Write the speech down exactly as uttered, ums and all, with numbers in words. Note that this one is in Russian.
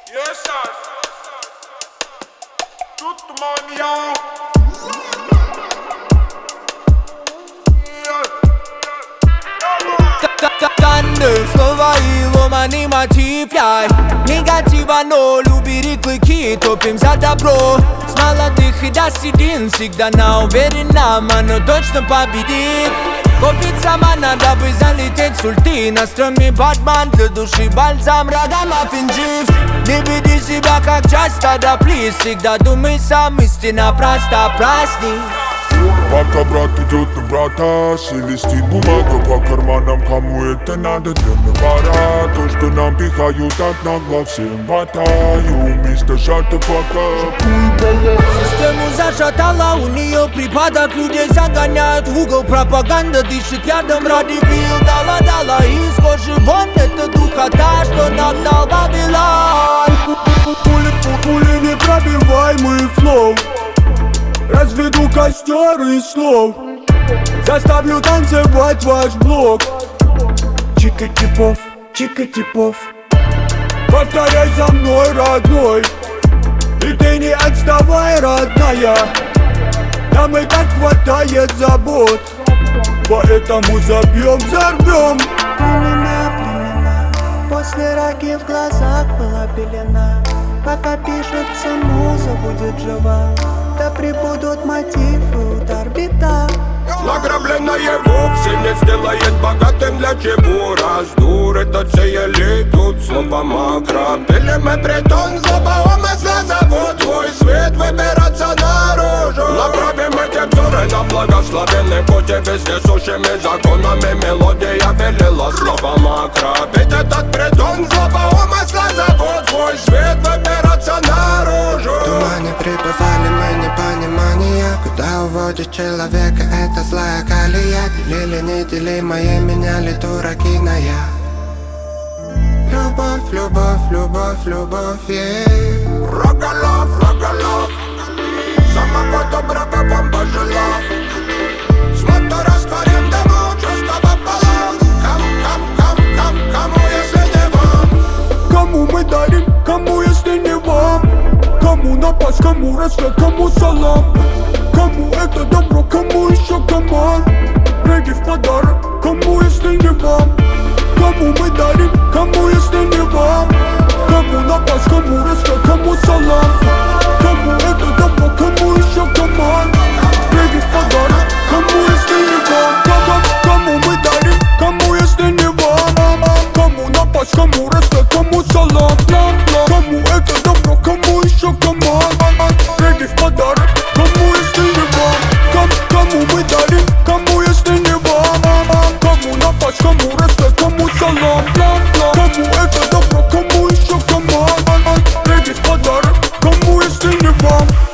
Yes, sir. Tout mon yo. Танны, слова и ломаный мотив, яй. Негатива, но любили клыки, топим за добро. С молодых и до седин, всегда на уверенном, оно точно победит. Купить сама надо бы залететь с ульты. На стреме Батман, для души бальзам, радам офенжив. Не веди себя как часть стада, плиз. Всегда думай сам, истина проста, праздник. Пока брат идет на брата, шелестит бумага по карманам. Кому это надо, для навара. То, что нам пихают от нагло, всем хватаю. Мистер Шата пока. Систему зашатала, у нее припадок. Людей загоняют в угол, пропаганда дышит ядом ради бил. Дала-дала из кожи вон, это духота, что нагнал Вавилон. Пули непробиваемый флоу. Разведу костер из слов. Заставлю танцевать ваш блок. Чика-типов, чика-типов. Повторяй за мной, родной. И ты не отставай, родная. Нам и так хватает забот. Поэтому забьем, взорвем. Племена, племена. После раки в глазах была пелена. Пока пишется муза, будет жива. Да прибудут мотивы, удар, бита. Награбленное вовсе не сделает богатым. Для чего раздур этот сей элитут словом макро. Пилим и притон, злоба умысла зовут твой свет выбираться наружу. Направим эти взоры на благословенный путь. И вездесущими законами мелодия велела слово макро. Ведь этот притон, злоба умысла зовут твой свет выбираться наружу. В тумане пребывали мы непонимания. Куда уводит человека эта злая колея? Делили неделимое, меняли дураки на я. Любовь, любовь, любовь, любовь, yeah. Рогалов, рогалов. Самого доброго вам пожелав. С мотора растворим дыму, чувства пополам. Кам, кам, кам, кам, кому если не вам? Кому мы дарим, кому если не вам? Кому напасть, кому рассвет, кому салам? Кому это добро, кому еще команд? Регги в подарок, кому если не вам? Кому мы дарим, кому если не вам? Кому напасть, кому рассвет, кому салам? Кому это добро, кому еще команд? Регги в подарок, кому если не вам? Кому, кому мы дарим, кому если не вам? Кому напасть, кому рассвет, кому салам? Кому это добро, кому еще команд? Регги в подарок, кому если не вам? Кому мы дарим, кому если не вам? Кому напасть, кому рассвет, кому салам? Кому это добро, кому еще команд? Регги в подарок, кому если не вам?